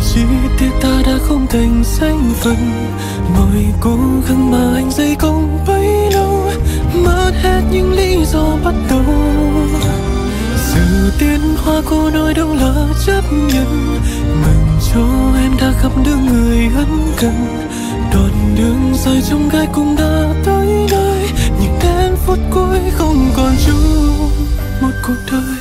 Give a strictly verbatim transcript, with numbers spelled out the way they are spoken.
Chỉ tiếc ta đã không thành danh phận, mọi cố gắng mà anh dày công bấy lâu mất hết những lý do bắt đầu. Sự tiến hoa cô nói đâu là chấp nhận, mừng cho em đã gặp được người ân cần. Đoạn đường dài trong gai cũng đã tới nơi, nhưng đến phút cuối không còn chung một cuộc đời.